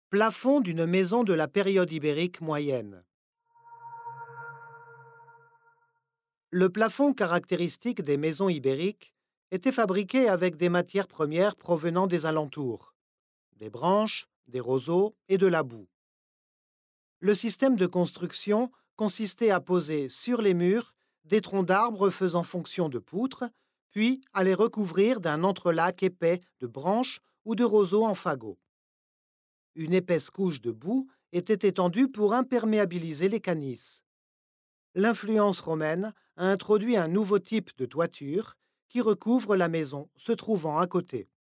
Plafond d'une maison de la période ibérique moyenne. Le plafond caractéristique des maisons ibériques était fabriqué avec des matières premières provenant des alentours, des branches, des roseaux et de la boue. Le système de construction consistait à poser sur les murs des troncs d'arbres faisant fonction de poutres, puis à les recouvrir d'un entrelac épais de branches ou de roseaux en fagots. Une épaisse couche de boue était étendue pour imperméabiliser les canisses. L'influence romaine a introduit un nouveau type de toiture qui recouvre la maison se trouvant à côté.